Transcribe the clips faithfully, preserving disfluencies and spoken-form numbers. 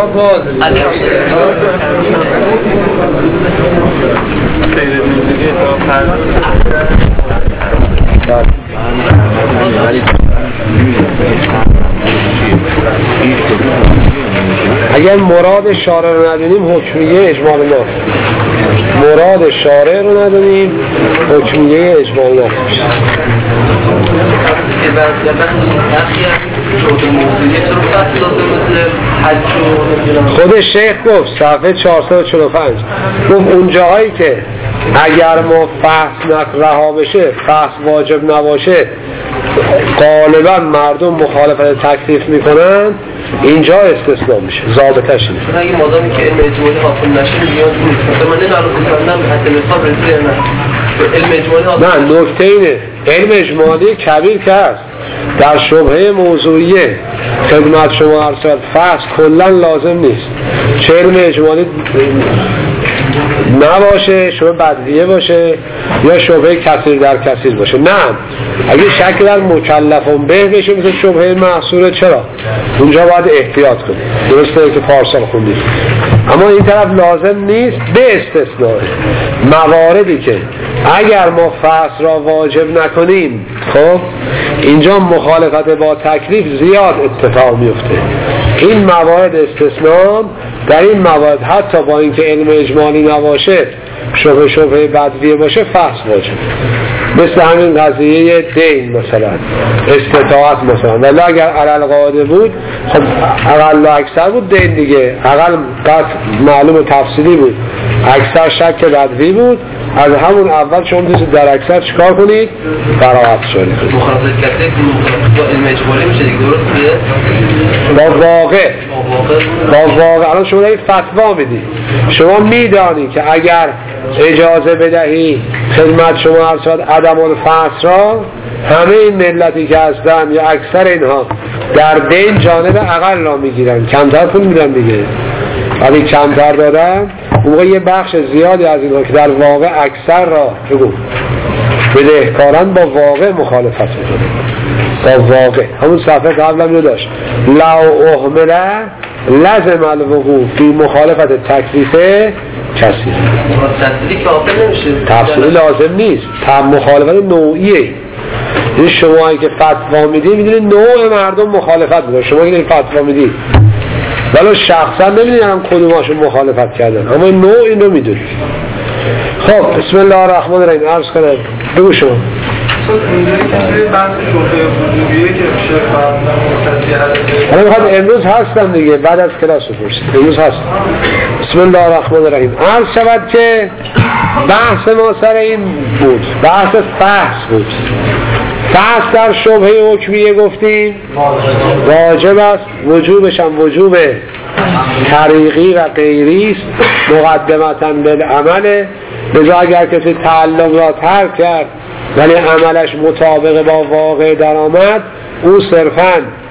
باز اگر مراد شارع رو ندونیم حکمیه اجمال نفس، مراد شارع رو ندونیم حکمیه اجمال نفس. خود شیخ گفت صفحه چهارصد و چهل و پنج گفت اون جاهایی که اگر ما فحص رها بشه، فحص واجب نباشه، غالبا مردم مخالفت تکلیف میکنن، اینجا استثناء میشه، ضابطش اینه. اگه مادامی که علم اجمالی حاصل نشه نیاز نیست. مثلا من نمی‌دونم بسندم حتی نصاب رسیده یا نه. علم اجمالی حاصل نه، نکته اینه علم اجمالی کبیر که هست در شبهه موضوعیه خدمت شما عرض کرد فحص کلا لازم نیست. چه علم اجمالی نباشه، شبه بدویه باشه یا شبه کثیر در کثیر باشه. نه، اگه شک در مکلفون به بشه مثل شبهه محصوره، چرا؟ اونجا باید احتیاط کنید. درسته که پارسال خوندید، اما این طرف لازم نیست. به استثناء مواردی که اگر ما فحص را واجب نکنیم، خب اینجا مخالفت با تکلیف زیاد اتفاق میفته. این موارد استثناء، در این موارد حتی با اینکه علم اجمالی نباشه، شبه شبه بدویه باشه، فحص واجب. مثل همین قضیه دین مثلا، استطاعت مثلا، ولی اگر علل قاعده بود خب اقل و اکثر بود دین دیگه، اقل قطع معلوم و تفصیلی بود، اکثر شک بدوی بود. از همون اول شما دوست در اکثر چیکار کنید؟ براحت شدید. مخالفت کسی با علم اجمالی میشه دیگه، درسته؟ با واقع با واقع الان شما دارید فتوا میدی، شما میدانی که اگر اجازه بدهی خدمت شما ارشاد عدم الفحص را، همه این ملتی که هستن یا اکثر اینها در دین جانب اقل را میگیرن، کمتر پول میدن دیگه. ولی کمتر دادن اون موقع یه بخش زیادی از اینها که در واقع اکثر را بگو بدهکارن با واقع مخالفت میکنن. با واقع همون صفحه قبل هم داشت لو احمله لازم الوقوع فی مخالفت تکلیفه کسی تفصیلی که آفر نمیشه، تفصیلی لازم نیست، مخالفت نوعیه. این شما که فتوا میدی میدونی نوع مردم مخالفت میکنن، شما که فتوا میدی ولو شخصا نمیدونم کدوماشون مخالفت کردن، اما نوع این رو میدونی. خب بسم الله الرحمن الرحیم. عرض کنم بگو شما اینجوری که توی بحث شبهه وجوبیه که میشه فرمودن مستطیع هست. حالا میخواد امروز هستم دیگه، بعد از کلاس رو پرسید. امروز هست. بسم الله الرحمن الرحیم. عرض شود که بحث ما سر این بود، بحث فحص بود. فحص در شبهه حکمیه گفتیم واجب است، وجوبش هم وجوب طریقی و غیری است، مقدمتا بالعمل. لذا اگر کسی تعلم را ترک کرد ولی عملش مطابق با واقع در آمد، او صرفاً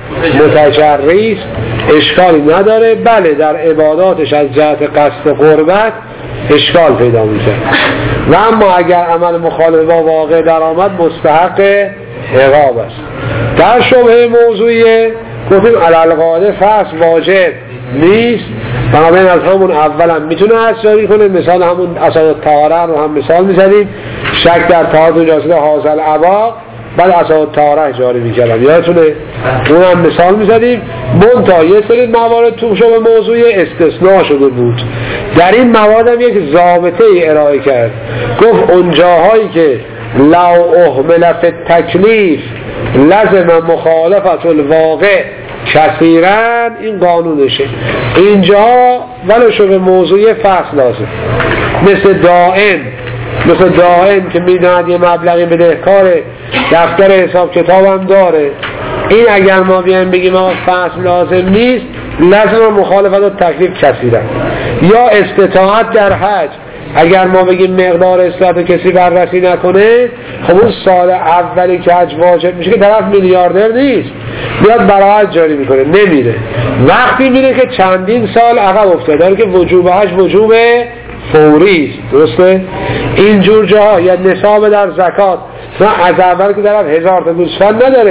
متجری است، اشکالی نداره. بله در عباداتش از جهت قصد قربت اشکال پیدا میشه، و اما اگر عمل مخالف با واقع در آمد مستحق عقاب است. در شبهه موضوعیه گفتیم علل قاعده فحص واجب نیست، بنابراین از همون اول هم میتونه اصراری کنه. مثال همون اساس طهاره رو هم مثال میزدیم، شک در طهارت اجازه حاصل عبا، بعد اساس طهاره جاری میکردم، یادتونه اون هم مثال میزدیم. منتها یه سری موارد تو شبه موضوعی استثناء شده بود. در این موارد هم یک ضابطه ای ارائه کرد، گفت اون جاهایی که لو احمل فی التکلیف لازم مخالفت الواقع کثیرا، این قانونشه. اینجا ولو شبه موضوعی فصل لازم، مثل دائم مثل دائم که میداند یه مبلغی بدهکاره، دفتر حساب کتاب هم داره. این اگر ما بیایم بگیم ما فصل لازم نیست، لازم مخالفت و تکلیف کثیرا. یا استطاعت در حج، اگر ما بگیم مقدار استطاعت کسی بررسی نکنه، خب اون سال اولی که حج واجب میشه که طرف میلیاردر نیست، بیاد براحت جاری میکنه، نمیره. وقتی میره که چندین سال عقب افتاده، داره که وجوب حج وجوب فوری است. درسته؟ اینجور جاها یا نصاب در زکات، نه از اول که طرف هزار تا گوسفند نداره،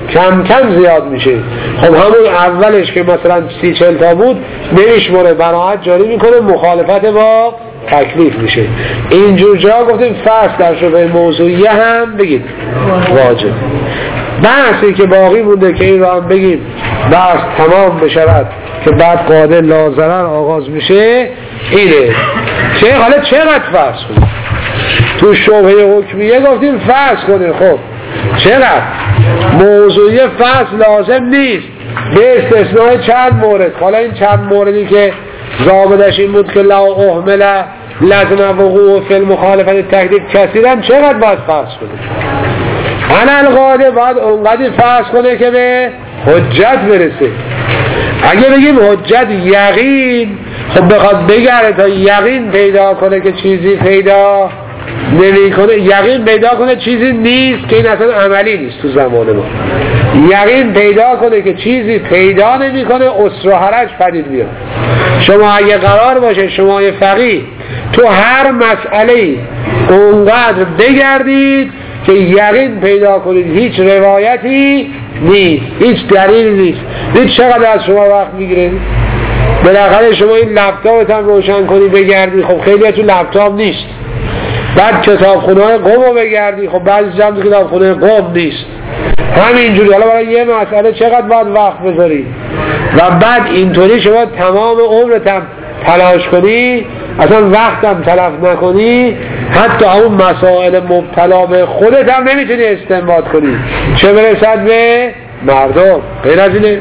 کم کم زیاد میشه. خب همون اولش که مثلا سی چل تا بود نمیشمره، براحت جاری میکنه، مخالفت با تکلیف میشه. اینجور جا گفتیم فصل در شبه موضوعیه هم بگید واجب. بحثی که باقی مونده که این رو هم بگیم بحث تمام بشود که بعد قاعده لازرن آغاز میشه اینه چه حالا چقدر فرض کنیم تو شبهه حکمیه گفتیم فرض کنیم. خب چقدر موضوعی فصل لازم نیست به استثناء چند مورد. حالا این چند موردی که ضابطش این بود که لا اهمل لازم وقوع فی المخالفت تکلیف کثیرا چقدر باید فرض کنیم؟ علل قاعده باید اونقدر فرض کنه که به حجت برسه. اگه بگیم حجت یقین، خب بخواد بگره تا یقین پیدا کنه که چیزی پیدا نمی کنه، یقین پیدا کنه چیزی نیست که این اصلا عملی نیست تو زمان ما، یقین پیدا کنه که چیزی پیدا نمی کنه، اسر و حرج پدید بیاد. شما اگه قرار باشه شما یه فقیه تو هر مسئله اونقدر بگردید که یقین پیدا کنید هیچ روایتی نیست، هیچ دلیل نیست، هیچ چقدر از شما وقت میگیره؟ بالاخره شما این لپتاپت هم روشن کنی بگردی، خب خیلی تو لپتاپ نیست. بعد کتابخونه های قم رو بگردی، خب بعضی جمع کتابخونه قم نیست. همینجوری حالا برای یه مسئله چقدر باید وقت بذاری و بعد اینطوری شما تمام عمرت هم تلاش کنی، اصلا وقت هم تلف نکنی، حتی اون مسائل مبتلا به خودت هم نمیتونی استنباط کنی، چه برسد به مردم. غیر از اینه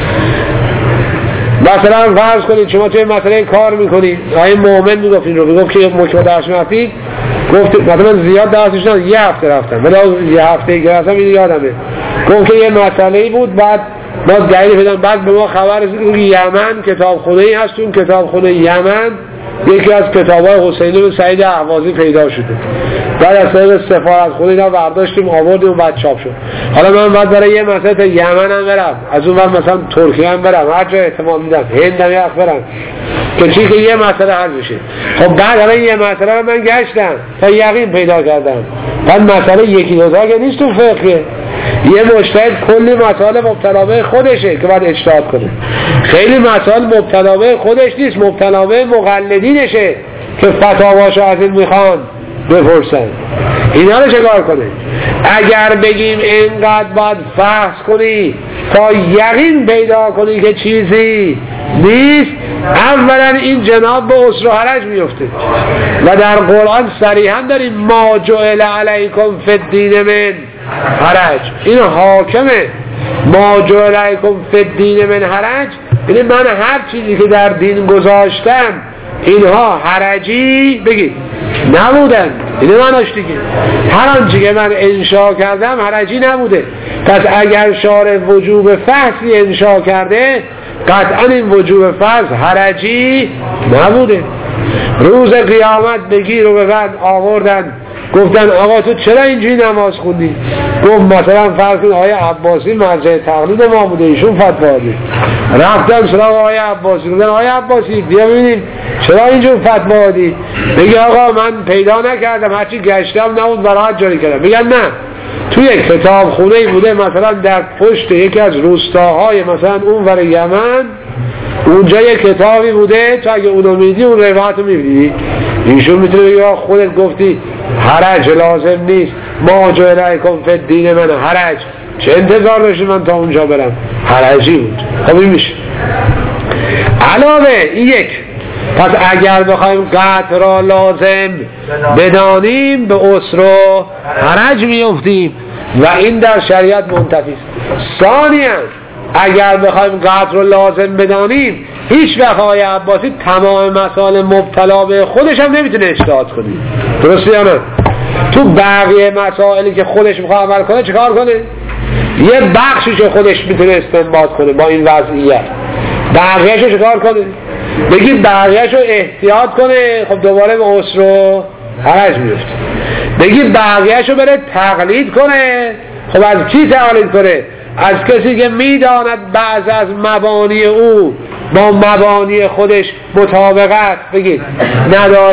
مثلا فرض کنید شما توی مسئله کار میکنید، آیه مومن میگفت این رو، میگفت که مکمه درس میرفتید، گفت مثلا زیاد درسش نه یه هفته رفتم ولی یه هفته که رفتم این یادمه، گفت که یه مسئله بود، بعد ما دلیل پیدا، بعد به ما خبر رسید که یمن کتابخونه‌ای هست، اون کتابخونه یمن یکی از کتاب‌های حسین بن سعید اهوازی پیدا شده، بعد از طریق سفارتخونه اینا برداشتیم آوردیم و بعد چاپ شد. حالا من بعد برای یه مسئله تا یمن هم برم، از اون ور مثلا ترکیه هم برم، هر جا احتمال میدم هند هم یخ برم که چی که یه مسئله حل بشه. خب بعد الان یه مسئله رو من گشتم تا یقین پیدا کردم، بعد مسئله یکی دو تا که نیست تو فقه، یه مجتهد کلی مسائل مبتلا به خودشه که باید اجتهاد کنه، خیلی مسائل مبتلا به خودش نیست، مبتلا به مقلدینشه که فتاواشو از این میخوان بپرسن. اینا رو چکار کنه؟ اگر بگیم اینقدر باید فحص کنی تا یقین پیدا کنی که چیزی نیست، اولا این جناب به اسر و حرج میفته و در قرآن صریحا داریم ما جعل علیکم فی الدین من حرج، این حاکمه. ما جعل علیکم فی الدین من حرج یعنی من هر چیزی که در دین گذاشتم اینها حرجی بگید نبودن، اینه مناش دیگه، هر آنچه که من انشا کردم حرجی نبوده. پس اگر شارع وجوب فحصی انشا کرده قطعا این وجوب فحص حرجی نبوده. روز قیامت بگیر و ببند آوردن گفتن آقا تو چرا اینجوری نماز خوندی؟ گفت مثلا فرض کن آقای عباسی مرجع تقلید ما بوده، ایشون فتوا داده. رفتن سراغ آقای عباسی گفتن آقای عباسی بیا ببینیم چرا اینجور فتوا دادی؟ بگه آقا من پیدا نکردم، هرچی گشتم نبود براحت جاری کردم. بگن نه توی کتاب خونه بوده مثلا در پشت یکی از روستاهای مثلا اون ور یمن، اونجا یک کتابی بوده، تو اگه اونو میدی اون روایت رو میبینی. ایشون میتونه بگه خودت گفتی حرج لازم نیست، ما جعل علیکم فی الدین من حرج، چه انتظار داشتی من تا اونجا برم؟ حرجی بود. خب این میشه علاوه این یک. پس اگر بخوایم قطع را لازم بدانیم به اسر و حرج میفتیم و این در شریعت منتفی است. ثانیاً اگر بخوایم قطع را لازم بدانیم هیچ وقت آقای عباسی تمام مسائل مبتلا به خودش هم نمیتونه اجتهاد کنه، درسته یا نه؟ تو بقیه مسائلی که خودش میخواد عمل کنه چیکار کنه؟ یه بخشیشو خودش میتونه استنباط کنه با این وضعیت، بقیهشو چیکار کنه؟ بگی بقیهشو احتیاط کنه، خب دوباره به اسر و حرج میفته. بگی بقیهشو بره تقلید کنه، خب از کی تقلید کنه؟ از کسی که میداند بعض از مبانی او با مبانی خودش مطابقت بگید نداره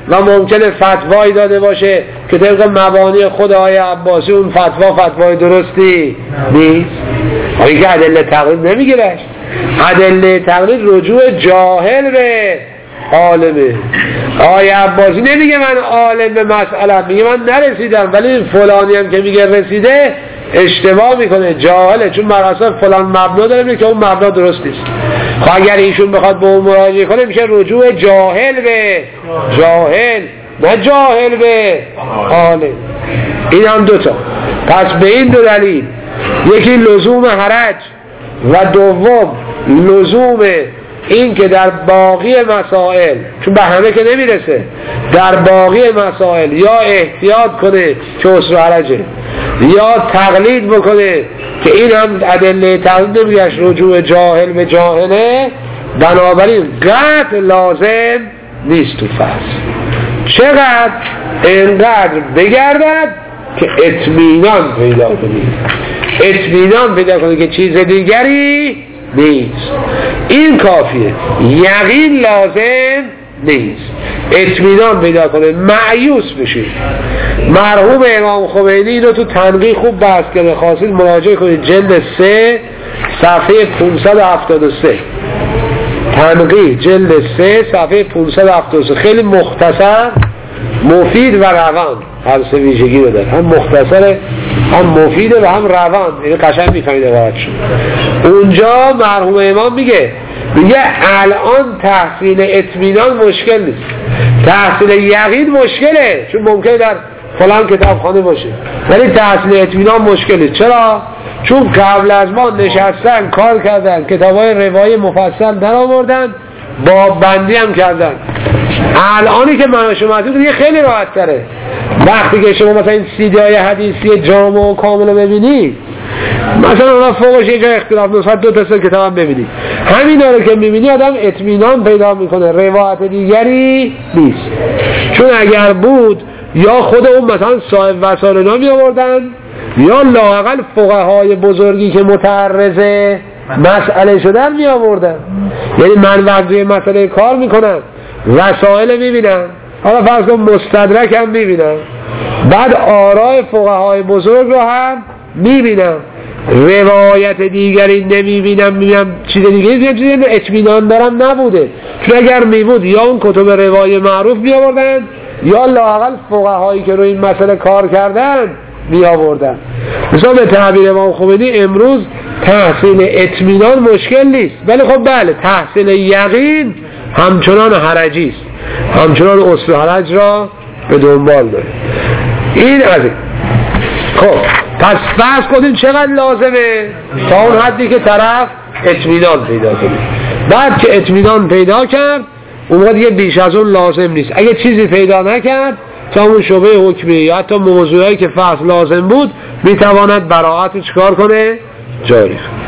و ممکنه فتوایی داده باشه که طبق مبانی خود آقای عباسی اون فتوا فتوای درستی نیست. آقایی که ادله تقلید نمیگیرش، ادله تقلید رجوع جاهل به عالمه. آقای عباسی نمیگه من عالم به مسئله، میگه من نرسیدم، ولی فلانی هم که میگه رسیده اشتباه میکنه، جاهله، چون مراسم فلان مبنا داره میگه که اون مبنا درست نیست. خب اگر ایشون بخواد به اون مراجعه کنه میشه رجوع جاهل به جاهل، نه جاهل به عالم. این هم دوتا. پس به این دو دلیل، یکی لزوم حرج و دوم لزوم این که در باقی مسائل، چون به همه که نمیرسه، در باقی مسائل یا احتیاط کنه که عسر و حرجه، یا تقلید بکنه که این هم ادله تقلید نمیگش رجوع جاهل به جاهله. بنابراین قطع لازم نیست تو فصل، چقدر اینقدر بگردد که اطمینان پیدا کنید، اطمینان پیدا کنید که چیز دیگری نیست. این کافیه، یقین لازم نیست، اطمینان پیدا کنه، مایوس بشید. مرحوم امام خمینی اینو تو تنقیح خوب بحث کرده، خواستید مراجعه کنید جلد سه صفحه پانصد و هفتاد و سه، تنقیح جلد سه صفحه پانصد و هفتاد و سه، خیلی مختصر، مفید و روان، هر سه ویژگی رو داره، هم مختصره، هم مفیده و هم روان. این قشنگ میفهمید عبارت شد. اونجا مرحوم امام میگه میگه الان تحصیل اطمینان مشکل نیست، تحصیل یقین مشکله، چون ممکنه در فلان کتابخانه باشه، ولی تحصیل اطمینان مشکل نیست. چرا؟ چون قبل از ما نشستن کار کردن، کتابای روایی مفصل در آوردن، باب بندی هم کردن. الانی که من شما دیگه خیلی راحت تره. وقتی که شما مثلا این سی دی های حدیثی جامع و کامل رو ببینی، مثلا اونا فوقش یه جای اختلاف نصفت دو تا سه کتاب هم ببینی، همین رو که میبینی آدم اطمینان پیدا میکنه، روایت دیگری نیست. چون اگر بود یا خود اون مثلا صاحب وسائل اینا می آوردن، یا لااقل فقهای بزرگی که متعرض مسئله شدن می آوردن. یعنی من وقتی مسئله کار میکنم، وسائل میبینم، حالا فرض کن مستدرک هم میبینم، بعد آراء فقهای بزرگ رو هم میبینم، روایت دیگری نمیبینم، میبینم چیز دیگری میبینم، چیز اطمینان دارم نبوده. چون اگر میبود یا اون کتب روای معروف می آوردن، یا لااقل فقهایی که روی این مسئله کار کردن می آوردن. مثلا به تعبیر امام خمینی امروز تحصیل اطمینان مشکل نیست، ولی خب بله تحصیل یقین همچنان حرجی است، همچنان اصل حرج را به دنبال داره. این از این. خب پس فرض کنید چقدر لازمه؟ تا اون حدی که طرف اطمینان پیدا کنه. بعد که اطمینان پیدا کرد اون وقت دیگه بیش از اون لازم نیست. اگه چیزی پیدا نکرد تا اون شبه حکمی یا حتی موضوعی که فصل لازم بود میتواند براعت رو چکار کنه؟ جاری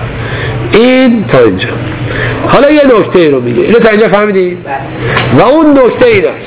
کنه. این تا اینجا. حالا یه نکته رو میگه، اینو تا اینجا فهمیدید؟ و اون نکته این است،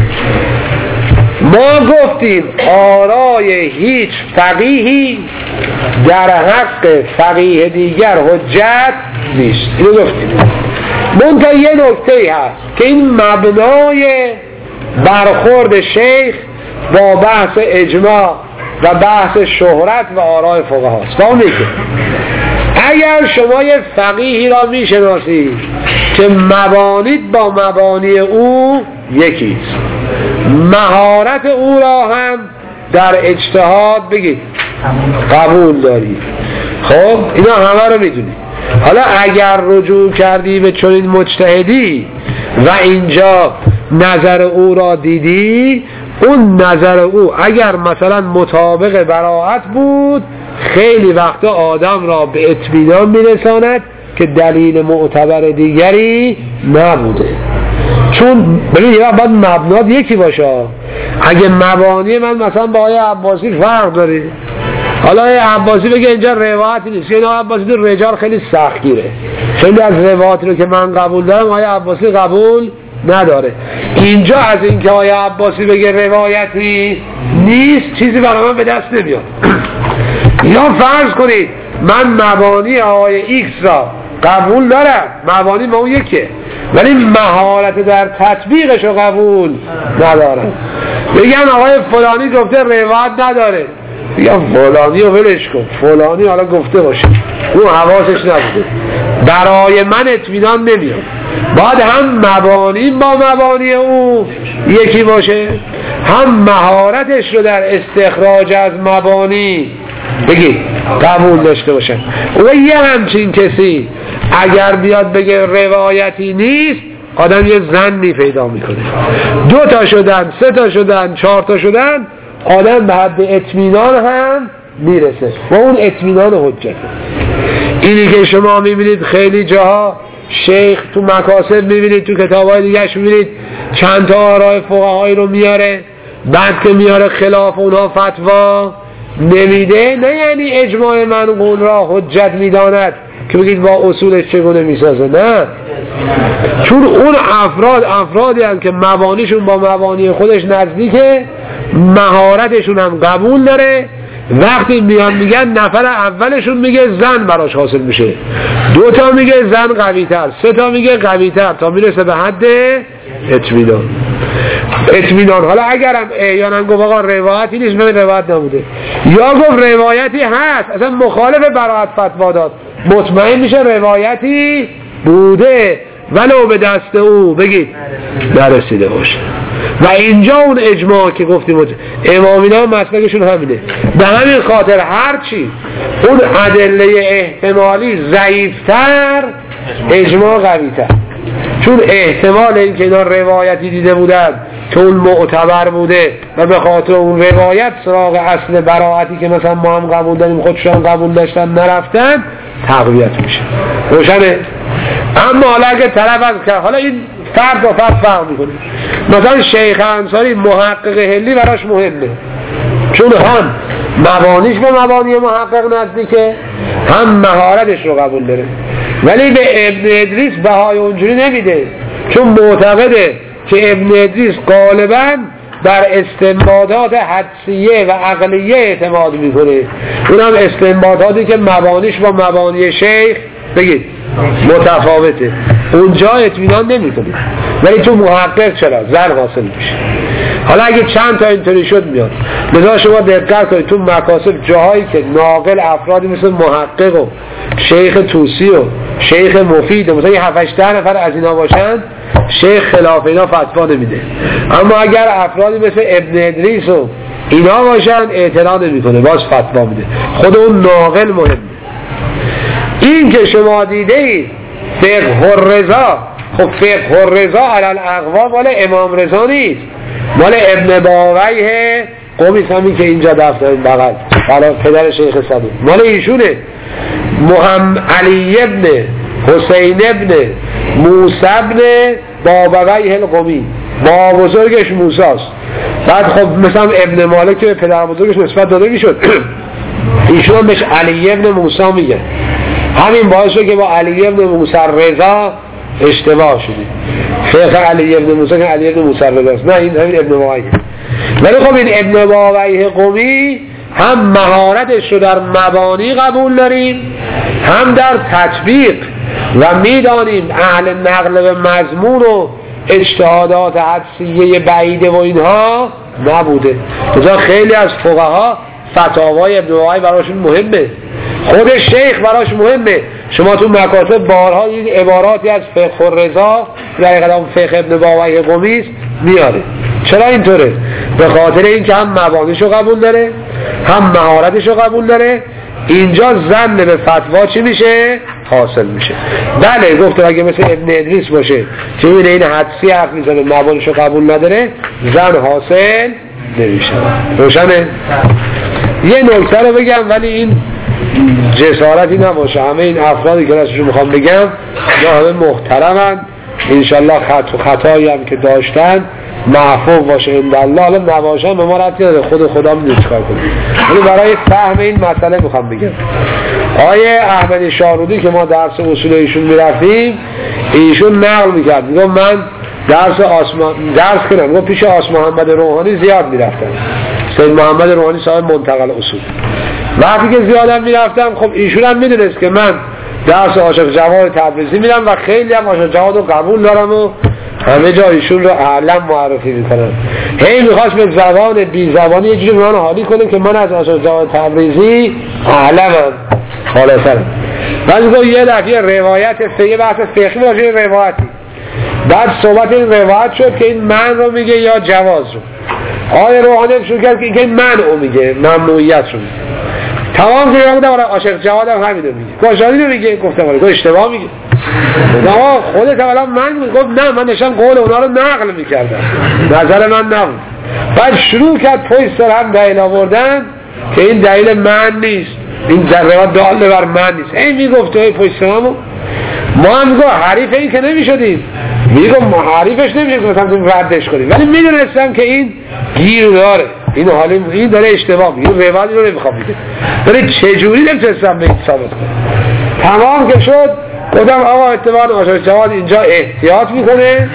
ما گفتیم آرای هیچ فقیهی در حق فقیه دیگر حجت نیست. اینو گفتیم. منتها یه نکته هست که این مبنای برخورد شیخ با بحث اجماع و بحث شهرت و آرای فقها است. و اون میگه اگر شما یه فقیهی را میشناسید که مبانید با مبانی او یکیست، مهارت او را هم در اجتهاد بگید قبول دارید، خب اینا همه رو میدونید. حالا اگر رجوع کردی به چنین مجتهدی و اینجا نظر او را دیدی، اون نظر او اگر مثلا مطابق براعت بود، خیلی وقتا آدم را به اطمینان میرساند که دلیل معتبر دیگری نبوده. چون ببینید یه باید مبنات یکی باشه. اگه مبانی من مثلا با آیه عباسی فرق داره، حالا آیه عباسی بگه اینجا روایتی نیست، یعنی آیه عباسی تو رجال خیلی سختگیره، خیلی از روایاتی رو که من قبول دارم آیه عباسی قبول نداره. اینجا از اینکه آیه عباسی بگه روایتی نیست چیزی برای من به دست نمیاد. یا فرض کنید من مبانی آیه ایکس را قبول دارم، مبانی ما اون یکه، ولی مهارت در تطبیقش رو قبول ندارن. بگن آقای فلانی گفته روایت نداره، بگن فلانی رو ولش کن، فلانی حالا گفته باشه، اون حواسش نبوده، برای من اطمینان نمیاد. باید هم مبانی با مبانی او یکی باشه، هم مهارتش رو در استخراج از مبانی بگی قبول داشته باشن. و یه همچین کسی اگر بیاد بگه روایتی نیست، آدم یه زنی پیدا میکنه. دو تا شدن، سه تا شدن، چهار تا شدن، آدم به حد اطمینان هم میرسه و اون اطمینان حجته. اینی که شما میبینید خیلی جاها شیخ تو مکاسب میبینید، تو کتابای دیگهش میبینید چند تا آراء فقهایی رو میاره، بعد که میاره خلاف اونها فتوا نمیده، نه یعنی اجماع منقول را حجت میداند که بگید با اصولش چگونه میسازه، نه، چون اون افراد افرادی هستند که مبانیشون با مبانی خودش نزدیکه، مهارتشون هم قبول داره. وقتی میان میگن نفر اولشون میگه زن براش حاصل میشه، دو تا میگه زن قوی تر، سه تا میگه قوی تر، تا میرسه به حد اطمینان. اطمینان حالا اگرم احیانا گفت آقا روایتی نیست، من روایت نبوده، یا گفت روایتی هست اصلا مخالف براءت فتوا داد، مطمئن میشه روایتی بوده ولو به دست او بگید نرسیده باشه. و اینجا اون اجماع که گفتیم امامینا مسلکشون همینه. به همین خاطر هرچی اون ادله احتمالی ضعیفتر، اجماع قویتر، چون احتمال این که اینا روایتی دیده بودن که اون معتبر بوده و به خاطر اون روایت سراغ اصل براعتی که مثلا ما هم قبول داریم خودشان قبول داشتن نرفتن تقویت میشه. روشنه؟ اما حالا اگه طرف از کرد، حالا این فرد با فرد فرق میکنه، مثلا شیخ انصاری محقق حلی براش مهمه، چون هم مبانیش به مبانی محقق نزدیکه، هم مهارتش رو قبول داره. ولی به ابن ادریس بهای اونجوری نمیده، چون معتقده که ابن ادریس غالباً در استنباطات حدسیه و عقلیه اعتماد میکنه، اونم استنباطاتی که مبانیش با مبانی شیخ بگید متفاوته، اونجا اطمینان نمیکنه. ولی تو محقق چرا زر حاصل میشه. حالا اگه چند تا اینطوری شد میاد، لذا شما دقت کنید تو مکاسب جاهایی که ناقل افرادی مثل محقق و شیخ توسی و شیخ مفید مثلا یه هفت هشت نفر از اینا باشن، شیخ خلاف اینا فتوا نمیده. اما اگر افرادی مثل ابن ادریس و اینا باشن اعتراض نمیکنه، باز فتوا میده. خود اون ناقل مهمه. این که شما دیده اید فقه الرضا، خب فقه الرضا علی الاقوا مال امام رضا نیست، مال ابن باویه قومی سمی که اینجا دفتر این بغل برای پدر شیخ صدوق مال ایشونه. محمد علی ابن حسین ابن موسی ابن بابویه القومی، با بزرگش موساست. بعد خب مثلا ابن مالک که پدر بزرگش نسبت داده میشد، ایشون هم بهش علی ابن موسی میگه. همین باعث شد که با علی ابن موسی رضا اشتباه شدید. فقه علی ابن موسی که علی ابن موسی رضاست، نه این همین ابن باویه. ولی خب این ابن باویه قومی هم مهارتش رو در مبانی قبول داریم، هم در تطبیق، و میدانیم اهل نقل به مضمون و اجتهادات حدسیه بعیده و اینها نبوده. مثلا خیلی از فقها فتاوای ابن باویه براشون مهمه، خود شیخ براش مهمه. شما تو مکاتب بارها این عباراتی از فقه الرضا در قدام فقه ابن باویه قومی است میاره. چرا اینطوره؟ به خاطر اینکه هم مبانیشو قبول داره، هم مهارتشو قبول داره. اینجا ظن به فتوا چی میشه؟ حاصل میشه. بله گفت اگه مثل ابن ادریس باشه که این این حدسی حرف میزنه مبانیشو قبول نداره، ظن حاصل نمیشه. روشنه؟ یه نکته رو بگم ولی این جسارتی نباشه، همه این افرادی که راستشو میخوام بگم یا همه محترمن، انشالله خط و خطایی هم که داشتن معفو باشه اندالله، حالا نباشن به ما ربطی نداره، خود خدا میدونه چیکار کنه. ولی برای فهم این مسئله میخوام بگم. آیه احمد شارودی که ما درس اصول ایشون میرفتیم، ایشون نقل میکرد، میگم من درس آسمان درس کنم، میگم پیش آس محمد روحانی زیاد میرفتم، سید محمد روحانی صاحب منتقل اصول. وقتی که زیادم میرفتم، خب ایشون هم میدونست که من درس عاشق جواد تبریزی میرم و خیلی هم عاشق جواد رو قبول دارم و همه جا ایشون رو اعلم معرفی میکنم. هی میخواست به زبان بی زبانی یه جوری من حالی کنه که من از عاشق جواد تبریزی اعلمم خالصم. بعد گفت یه دفعه روایت فقهی بحث فقهی راجع به روایتی، بعد صحبت این روایت شد که این من رو میگه یا جواز رو. آقای روحانی شروع کرد که این من رو میگه، ممنوعیت رو میگه. تمام که یادم برای عاشق جواد هم همین رو میگه. گوشانی رو میگه، گفتم برای گوش اشتباه میگه. آقا خودت اولا من میگه، گفت نه من نشان قول اونا رو نقل میکردم، نظر من نبود. بعد شروع کرد پشت سر هم دلیل آوردن که این دلیل من نیست، این ذره دال بر من نیست. این میگفت توی پشت سرمو ما هم میگو حریف این که نمیشدیم، میگو ما حریفش نمیشه که مثلا تو ردش کنیم، ولی میدونستم که این گیر داره، این حالی این داره اشتباه میگه، این روایتی رو نمیخوام میگه، ولی چجوری نمیتونستم به این ثابت کنم. تمام که شد گفتم آقا اتباع عاشق جواد اینجا احتیاط میکنه.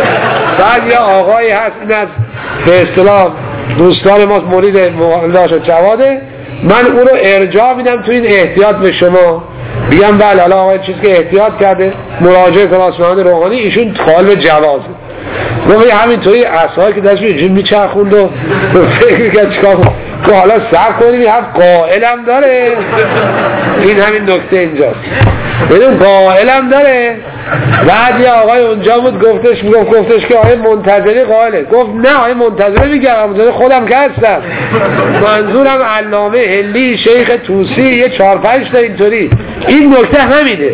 بعد یه آقایی هست این از به اصطلاح دوستان ما مرید عاشق جواده، من اون رو ارجاع میدم تو این احتیاط به شما، بیام بله حالا آقای چیزی که احتیاط کرده مراجعه کنه آسمان روحانی، ایشون قائل جوازه. گفت همینطوری اصحایی که دستش اینجوری میچرخوند و فکر کرد چیکار کنه، که حالا صبر کنیم این هم قائلم داره، این همین نکته اینجاست، بدون قائلم داره. بعد یه آقای اونجا بود گفتش میگفت گفتش که آقای منتظری قائله، گفت نه آقای منتظری میگم منتظری خودم که هستم، منظورم علامه هلی شیخ توسی یه چهار پنج تا اینطوری. این نکته همینه،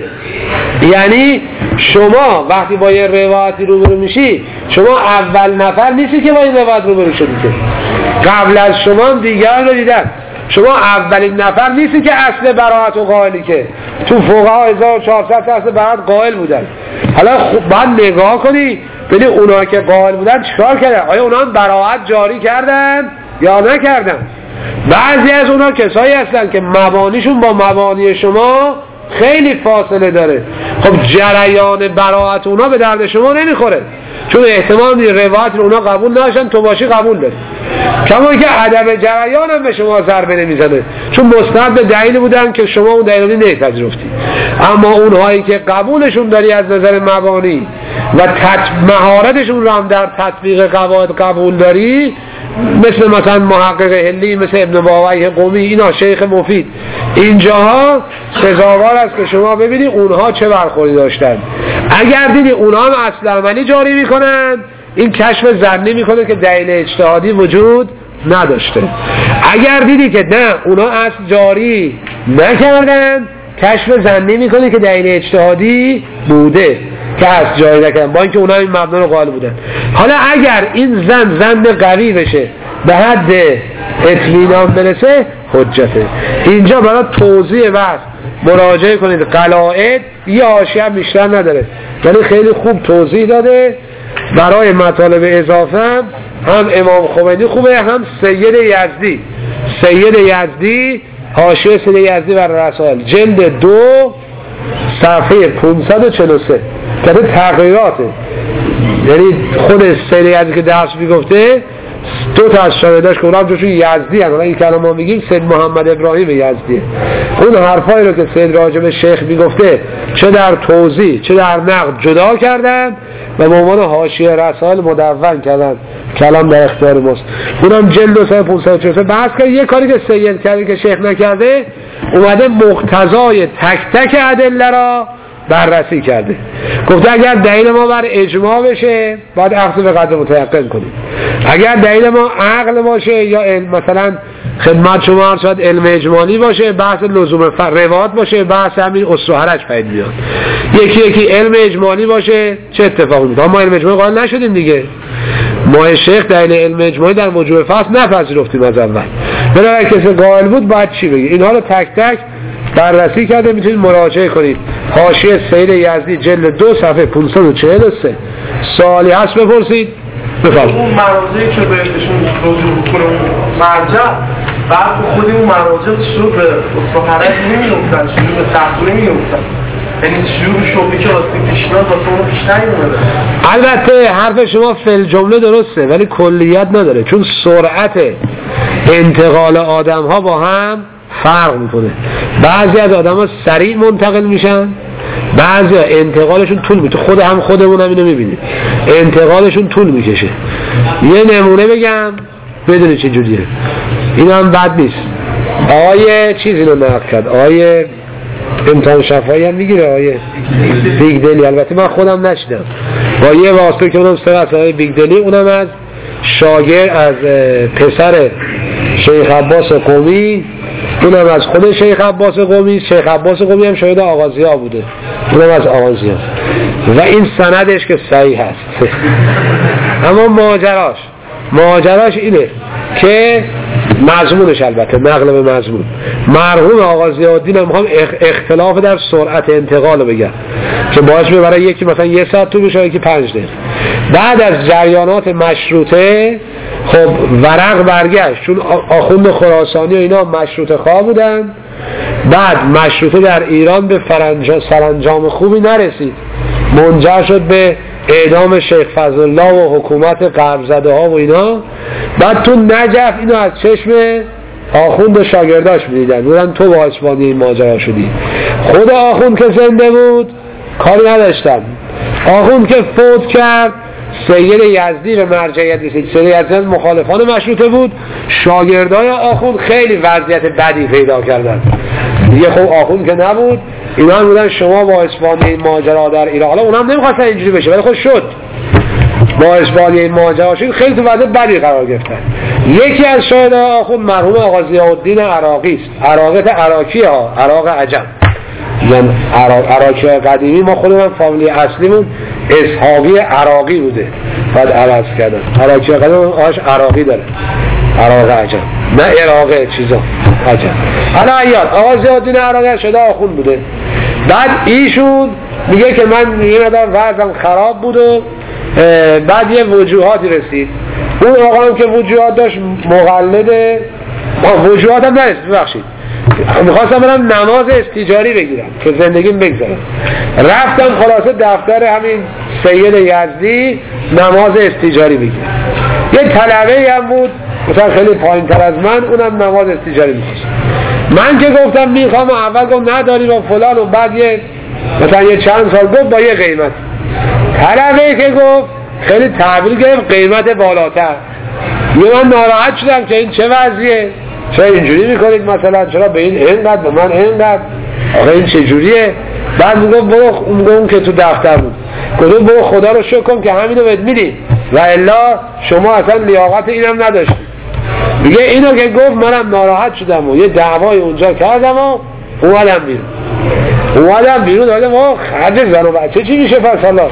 یعنی شما وقتی با یه روایتی روبرو میشی شما اول نفر نیستی که با این روایت روبرو شدی، که قبل از شما دیگران رو دیدن، شما اولین نفر نیستی که اصل براءت و قائلی، که تو فقها هزار و چهارصد اصل براءت قائل بودن. حالا خب باید نگاه کنی ببین اونا که قائل بودن چیکار کردن، آیا اونا هم براءت جاری کردن یا نکردن؟ بعضی از اونا کسایی هستن که مبانیشون با مبانی شما خیلی فاصله داره، خب جریان براءت اونا به درد شما نمیخوره، چون احتمال روایت اونا قبول نشن تو باشی قبول داری، کما که عدم جریان هم به شما ضربه نمیزنه، چون مستند به دلیل بودن که شما اون دلیلی نپذیرفتی. اما اونهایی که قبولشون داری از نظر مبانی و تط... مهارتشون رو هم در تطبیق قواعد قبول داری، مثل مثلا محقق هلی، مثل ابن باوی قمی، اینا شیخ مفید، اینجاها سزاوار است که شما ببینید اونها چه برخوردی داشتن. اگر دیدی اونها هم اصل عملی جاری میکنن، این کشف ظنی میکنه که دلیل اجتهادی وجود نداشته. اگر دیدی که نه اونها اصل جاری نکردن، کشف ظنی میکنه که دلیل اجتهادی بوده که اصل جاری نکردن، با اینکه اونها این مبنا رو قائل بودن. حالا اگر این زن زن قوی بشه به حد اطمینان برسه، حجته. اینجا برای توضیح بحث مراجعه کنید، قلائد یه حاشیه بیشتر نداره ولی خیلی خوب توضیح داده. برای مطالب اضافه هم, هم امام خمینی خوبه، هم سید یزدی سید یزدی حاشیه سید یزدی بر رسائل جلد دو صفحه پانصد و چهل و سه که تغییراته، یعنی خود سید یزدی که درس میگفته دو تا از شاگرداش که اونم جوشون یزدی هست، این کلام ما میگیم سید محمد ابراهیم یزدی، اون حرفایی رو که سید راجب شیخ میگفته چه در توضیح چه در نقد جدا کردن و به عنوان حاشیه رسائل مدون کردن، کلام در اختیار ماست. اونم جلد دو صفحه پانصد و چهل و سه بحث کرد. یه کاری که سید کردی که شیخ نکرده، اومده مقتضای تک تک ادله را بررسی کرده، گفته اگر دلیل ما بر اجماع بشه باید اخذ به قدر متیقن کنیم، اگر دلیل ما عقل باشه یا علم، مثلا خدمت شما عرض شد علم اجمالی باشه، بحث لزوم روایت باشه، بحث همین اسر و حرج پید میاد. یکی یکی علم اجمالی باشه چه اتفاقی میفته؟ ما علم اجمالی قائل نشدیم دیگه، ما شیخ دلیل علم اجمالی در وجوب فصل نپذیرفتیم از اول، بنابراین کسی قائل بود باید چی بگه؟ اینها رو تک تک بررسی کرده، میتونید مراجعه کنید. حاشیه سید یزدی جلد دو صفحه پانصد و چهل و سه. سوالی هست بپرسید. بفرمایید. اون مراجعی که بهشون رجوع کنه مرجع، بعد خود اون مراجع شروع به اصلاحات نمی‌افتن، شروع به تحقیق نمی‌افتن، یعنی شروع شوبی که واسه پیشنهاد واسه اون بیشتر می‌مونه. البته حرف شما فل جمله درسته ولی کلیت نداره، چون سرعت انتقال آدم‌ها با هم فرق میکنه. بعضی از آدم ها سریع منتقل میشن، بعضی ها انتقالشون طول میشه. خود هم خودمون هم اینو میبینیم، انتقالشون طول میکشه. یه نمونه بگم بدونی چه جوریه، این هم بد نیست. آقای چیز اینو نقل کرد، آقای امتحان شفایی هم میگیره، آقای بیگدلی. البته من خودم نشیدم، با یه واسطه که اونم سر از آقای بیگدلی، اونم از شاگرد از پسر شیخ عباس قمی، اونم از خود شیخ عباس قمی. شیخ عباس قمی هم شاید آغازی‌ها بوده، اونم از آغازی‌ها، و این سندش که صحیح هست. اما ماجراش ماجراش اینه که مضمونش، البته نقل به مضمون، مرحوم آقا ضیاءالدین هم میخوام اختلاف در سرعت انتقال رو بگم که باعث میشه برای یکی مثلا یه ساعت طول بشه، یکی پنج دقیقه. بعد از جریانات مشروطه خب ورق برگشت، چون آخوند خراسانی و اینا مشروطه خواه بودن. بعد مشروطه در ایران به سرانجام خوبی نرسید، منجر شد به اعدام شیخ فضلالله و حکومت غرب زده ها و اینا. بعد تو نجف اینو از چشم آخوند و شاگرداش میدیدن، بودن تو واسبانی این ماجرا شدی. خود آخوند که زنده بود کاری نداشتن. آخوند که فوت کرد سید یزدی به مرجعیت رسید. سید یزدی مخالفان مشروطه بود، شاگردای آخوند خیلی وضعیت بدی پیدا کردن دیگه. خب آخوند که نبود، اینا هم بودن شما با اسبانی این ماجرا در ایران. حالا اونا هم نمیخواستن اینجوری بشه ولی خود شد، با اسبانی این ماجرا شد، خیلی تو وضع بدی قرار گرفتن. یکی از شاهدان آخوند مرحوم آقا ضیاءالدین عراقی است. عراقیت عراقی ها، عراق عجم، یعنی عراقی قدیمی. ما خودمون فامیلی اصلیمون اسحاقی عراقی بوده، بعد عوض کردن. عراقی قدیمی آش عراقی داره، عراق عجم، نه عراق چیزا عجم. حالا ایاد آقا ضیاءالدین عراقی شده آخوند بوده. بعد ایشون میگه که من یه مدار وضعم خراب بود و بعد یه وجوهاتی رسید. اون آقا هم که وجوهات داشت مقلد وجوهات هم نرسید، ببخشید میخواستم برم نماز استیجاری بگیرم که زندگیم بگذارم. رفتم خلاصه دفتر همین سید یزدی نماز استیجاری بگیرم. یه طلبه هم بود مثلا خیلی پایین تر از من، اونم نماز استیجاری میخواست. من که گفتم میخوام، اول گفت نداری و فلان، و بعد یه مثلا یه چند سال گفت با یه قیمت. طلبه که گفت خیلی تحویل گرفت قیمت بالاتر. یه من ناراحت شدم که این چه وضعیه، چرا اینجوری میکنید مثلا، چرا به این اینقدر به من اینقدر، آقا این چه جوریه؟ بعد میگم برو، اون که تو دفتر بود گفتم برو خدا رو شکر کن که همینو بهت میدی و الا شما اصلا لیاقت اینم نداشتی. میگه اینو که گفت منم ناراحت شدم و یه دعوای اونجا کردم و اومدم بیرون. اومدم بیرون دادم و خرج زن و بچه چی میشه پس حالا؟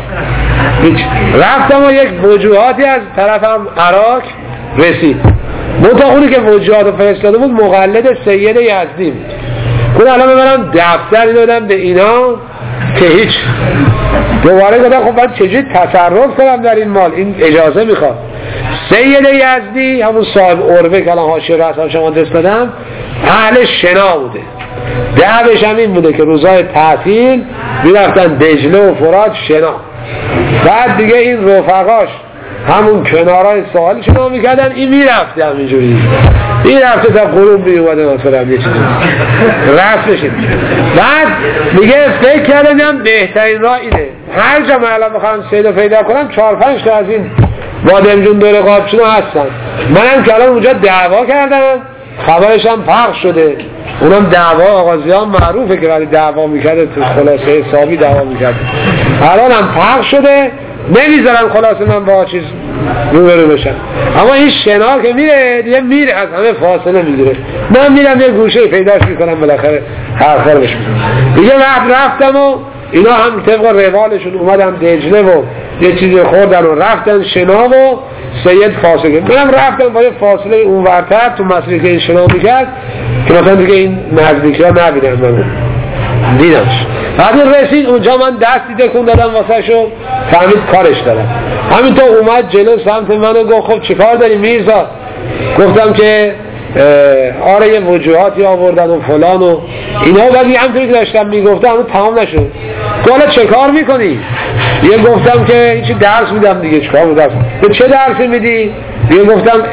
رفتم و یک وجوهاتی از طرفم عراق رسید. منطقه اونی که وجوهات رو فرستاده بود مقلد سید یزدی بود. کنه الان ببرم دفتری دادم به اینا که هیچ. دوباره گفتم خب من چجوری تصرف کنم در این مال، این اجازه میخواد. سید یزدی همون صاحب عروه که الان حاشیه رسان شما دست دادم اهل شنا بوده. دعوش هم این بوده که روزای تعطیل میرفتن دجله و فرات شنا. بعد دیگه این رفقاش همون کنارای ساحل شنا میکردن، این میرفته همینجوری میرفته تا غروب بیومده مثلا یه چیزی رفت بشید. بعد میگه فکر کردم بهترین راه اینه هر جا من الان بخوام سیدو پیدا کنم چهار پنج تا از این بادمجون دور قابچینو هستن. منم که الان اونجا دعوا کردم، خبرش هم پخش شده. اونم دعوا آغازیان معروفه که ولی دعوا میکرده تو خلاصه حسابی دعوا میکرده. الان هم پخش شده، نمیذارن خلاصه من با چیز روبرو بشم. اما این شنا که میره دیگه میره از همه فاصله میگیره. من میرم یه گوشه پیداش میکنم بالاخره حرفا رو بهش میزنم. دیگه رفت رفتم و اینا هم طبق روالشون اومدن دجله و یه چیزی خوردن و رفتن شنا و سید فاصله. منم رفتم با یه فاصله اونورتر تو مسیری که این شنا میکرد که مثلا دیگه این نزدیکی ها نبیدم. من دیدمش. بعد رسید اونجا من دستی تکون دادم واسه شو، فهمید کارش دارم. همینطور اومد جلو سمت منو گفت خب چیکار داری میرزا؟ گفتم که آره یه وجوهاتی آوردن و فلان و اینا. ولی همونطوری که داشتم میگفتم اون تمام نشد. گفت چه کار میکنی؟ یه گفتم که هیچی درس میدم دیگه. چیکار میدم؟ به چه درسی میدی؟ یه گفتم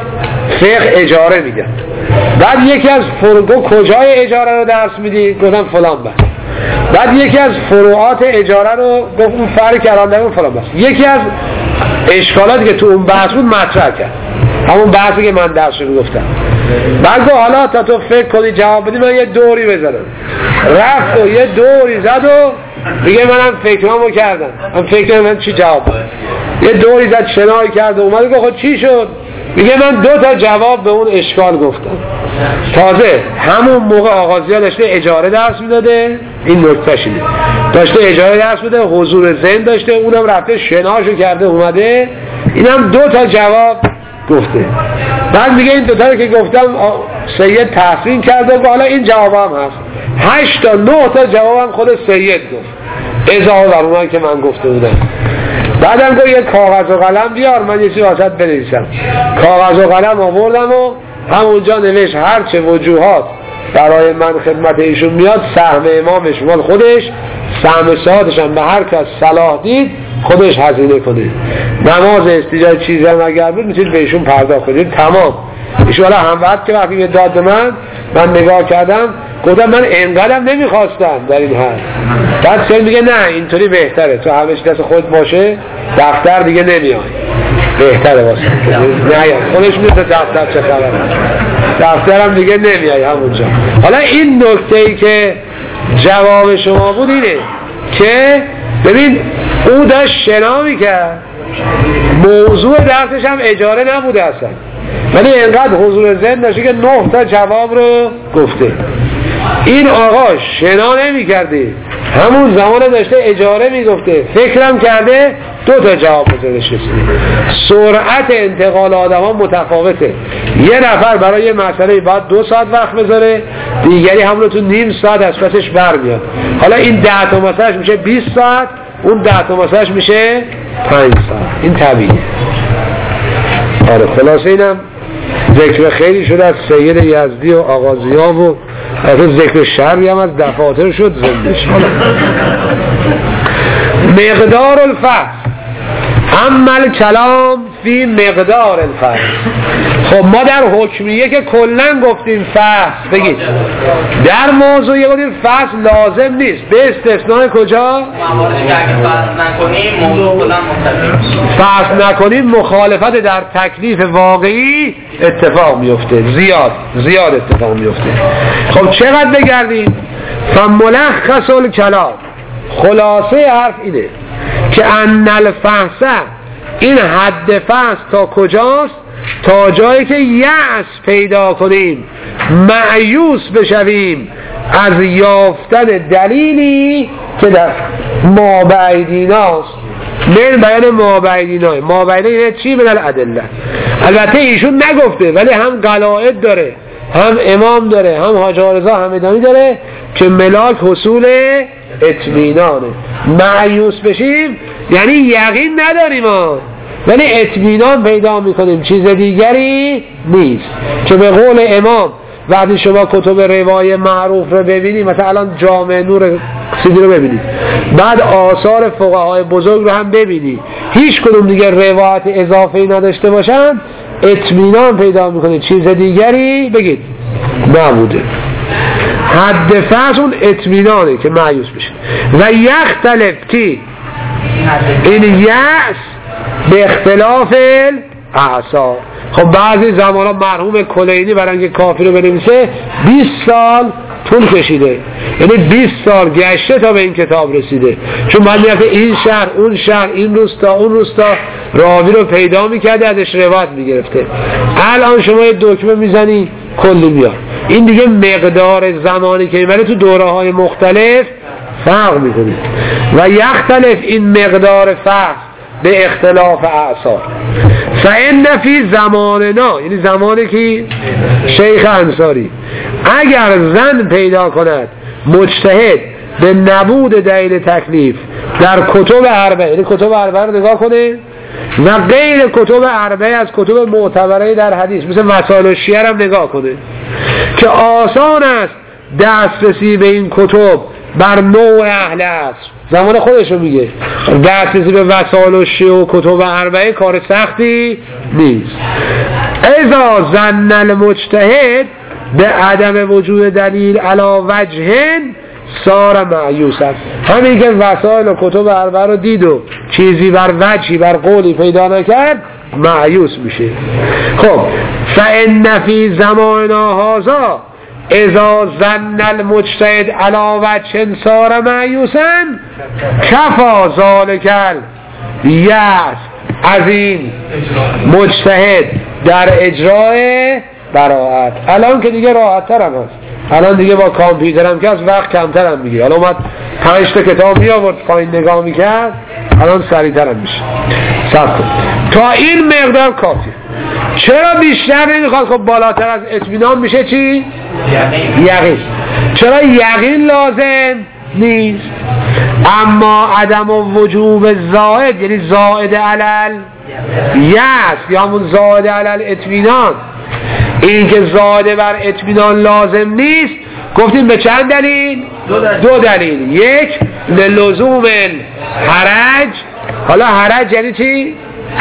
فقه اجاره میگن. بعد یکی از فروع کجای اجاره رو درس میدی؟ گفتم فلان بحث. بعد یکی از فروعات اجاره رو گفت اون فرق کردن اون فلان بحث. یکی از اشکالاتی که تو اون بحث بود مطرح کرد، همون بحثی که من درس رو گفتم. بعد گفت حالا تا تو فکر کنی جواب بدی من یه دوری بزنم. رفت و یه دوری زد و دیگه منم فکرامو کردم، من فکر من چی جواب بدم. یه دوری زد شنای کرد و اومد گفت خب چی شد؟ میگه من دو تا جواب به اون اشکال گفتم. تازه همون موقع آغازی‌ها داشته اجاره درس میداده، این نکتهش اینه، داشته اجاره درس میده، حضور ذهن داشته، اونم رفته شناشو کرده اومده، اینم دو تا جواب گفته. بعد میگه این دو تا که گفتم سید تحسین کرده و حالا این جواب هم هست. هشت تا نه تا جواب هم خود سید گفت اضافه بر اونایی که من گفته بودم. بعدم گفت یه کاغذ و قلم بیار من یه چیزی واسط بنویسم. کاغذ و قلم آوردم و همونجا نوشت هر چه وجوهات برای من خدمت ایشون میاد سهم امامش مال خودش، سهم ساعتش هم به هر کس صلاح دید خودش هزینه کنه. نماز استیجای چیزی هم اگر بود میتونید به ایشون پرداخت کنید. تمام. ایشون حالا هم وقت که وقتی داد به من من نگاه کردم گفتم من اینقدرم نمیخواستم در این حد. بعد سید میگه نه اینطوری بهتره، تو همه چیز دست خود باشه دفتر دیگه نمیای، بهتره واسه نه خودش میره دفتر چه خبره، دفترم دیگه نمیای همونجا. حالا این نکته ای که جواب شما بود اینه که ببین او داشت شنا میکرد، موضوع درسش هم اجاره نبوده اصلا، ولی اینقدر حضور ذهن داشته که نه تا جواب رو گفته. این آقا شنا نمی کرده، همون زمان داشته اجاره می گفته، فکرم کرده دو تا جواب بزرش رسیده. سرعت انتقال آدم ها متفاوته. یه نفر برای یه مسئله باید دو ساعت وقت بذاره، دیگری هم رو تو نیم ساعت از پسش بر میاد. حالا این ده تا مسئلهش میشه بیست ساعت، اون ده تا مسئلهش میشه پنج ساعت. این طبیعیه. آره خلاصه اینم ذکر خیلی شد از سید یزدی و آغازیان و از ذکر شرعی هم از دفاتر شد زندش. مقدار الفحص عمل کلام فی مقدار الفحص. خب ما در حکمیه که کلن گفتیم فحص بگید، در موضوعی گفتیم فحص لازم نیست به استثناء کجا؟ مواردی که اگه فحص نکنیم موضوع کلن مختلف، فحص نکنیم مخالفت در تکلیف واقعی اتفاق میفته، زیاد زیاد اتفاق میفته. خب چقدر بگردیم؟ فملخص الکلام، خلاصه حرف اینه که ان الفحص، این حد فحص تا کجاست؟ تا جایی که یأس پیدا کنیم، مایوس بشویم از یافتن دلیلی که در مابعیدیناست. من بیان مابعیدینای مابعیدینای چی؟ من الادله. البته ایشون نگفته ولی هم قلائد داره، هم امام داره، هم حاج رضا همدانی داره که ملاک حصول اطمینانه. مایوس بشیم یعنی یقین نداریم ها، ولی اطمینان پیدا میکنیم، چیز دیگری نیست. که به قول امام وقتی شما کتب روای معروف رو ببینید، مثلا الان جامع نور سیدی رو ببینید، بعد آثار فقهای بزرگ رو هم ببینید، هیچ کدوم دیگه روایت اضافه‌ای نداشته باشن، اطمینان پیدا میکنید، چیز دیگری بگید نبوده. حد فحص اون اطمینانه که مایوس بشه. و یختلف کی این یأس به اختلاف الاعصار. خب بعضی زمانا مرحوم کلینی برای اینکه کافی رو بنویسه بیست سال طول کشیده، یعنی بیست سال گشته تا به این کتاب رسیده، چون من میرفته این شهر اون شهر این روستا اون روستا راوی رو پیدا میکرده ازش روایت میگرفته. الان شما یه دکمه میزنی کلی میاد. این دیگه مقدار زمانی که میبره تو دوره های مختلف فرق میکنه. و یختلف این مقدار فرق به اختلاف اعصار. فإن فی زماننا، یعنی زمانی که شیخ انصاری اگر زن پیدا کند مجتهد به نبود دلیل تکلیف در کتب اربعه، یعنی کتب اربعه رو نگاه کنه و غیر کتب اربعه از کتب معتبره در حدیث مثل مسائل الشیعه هم نگاه کنه که آسان است دسترسی به این کتب بر نوع اهل عصر، زمان خودشو میگه دسترسی به وسائل و شیعه و کتب اربعه کار سختی نیست. اذا ظن المجتهد به عدم وجود دلیل علی وجه صار معیوسا، همین که وسائل و کتب اربعه رو دید و چیزی بر وجهی بر قولی پیدا نکرد معیوس میشه. خب فإن فی زماننا هذا اذا ظن المجتهد علی وجه صار معیوسا کفا ذلک یأس از این مجتهد در اجرای براءت. الان که دیگه راحت تر هم هست، الان دیگه با کامپیوترم که از وقت کمتر هم میگیره. الان اومد پنج تا کتاب می آورد پایین نگاه میکرد، الان سریعتر هم میشه. صبر کن تا این مقدار کافیه. چرا بیشتر نمیخواد؟ خب بالاتر از اطمینان میشه چی؟ یقین. چرا یقین لازم نیست؟ اما عدم وجوب زائد، یعنی زائد علل یأس یا همون زائد علل اطمینان، این که زائد بر اطمینان لازم نیست، گفتیم به چند دلیل؟ دو دلیل, دو دلیل. یک للزوم حرج. حالا حرج یعنی چی؟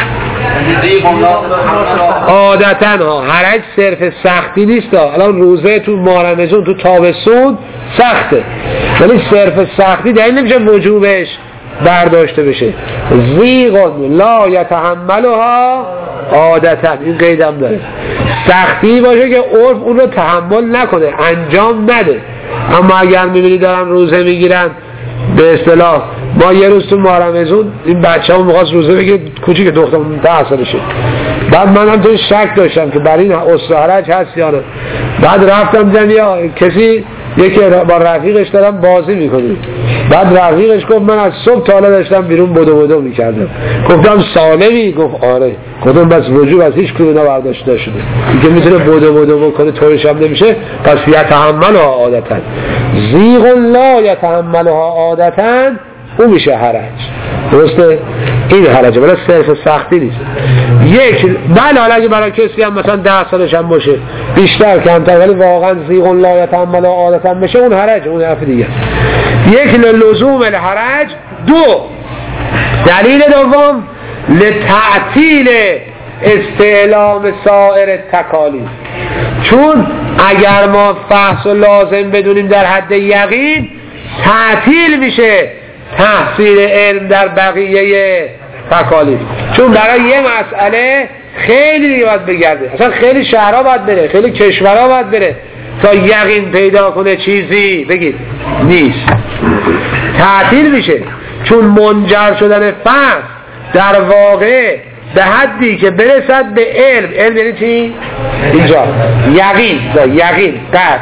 عادتاً ها حرج صرف سختی نیست. الان روزه تو ماه رمضان تو تابستون سخته، ولی صرف سختی دلیل نمیشه وجوبش برداشته بشه. زیغون لا یتحملها عادتاً، این قیدم داره، سختی باشه که عرف اون رو تحمل نکنه، انجام نده. اما اگر میبینی دارن روزه میگیرن، به اصطلاح ما یه روز تو ماه رمضان این بچه ها میخواست روزه بگه، کوچیک دخترم ده سالشه، بعد منم تو شک داشتم که برای این اسر حرج هست یا نه. بعد رفتم دیدم یا کسی یکی با رفیقش دارم بازی میکنه، بعد رفیقش گفت من از صبح تا حالا داشتم بیرون بدو بدو میکردم. گفتم سالمی؟ گفت آره. گفتم بس وجوب از هیچ کدوم برداشته نشده، دیگه میتونه بدو بدو بکنه طورش هم نمیشه، پس یتحملها عادتاً. زیغ لا یتحملها عادتاً اون میشه حرج. درسته؟ این حرجه، ولی صرف سختی نیست. یک بله، حالا اگه برای کسی هم مثلا ده سالش هم باشه بیشتر کمتر، ولی واقعا زیغ لا یتحملها عادتاً بشه، اون حرج، اون حرف دیگه. یک لزوم الحرج. دو دلیل دوم لتعطیل استعلام سایر تکالیف، چون اگر ما فحص و لازم بدونیم در حد یقین، تعطیل میشه تحصیل علم در بقیه تکالیف. چون برای یه مسئله خیلی دیگه باید بگرده، اصلا خیلی شهرها باید بره، خیلی کشورها باید بره تا یقین پیدا کنه چیزی بگید نیست، تعطیل میشه. چون منجر شدن فحص در واقع به حدی که برسد به علم. علم یعنی چی؟ اینجا یقین، یقین قطع.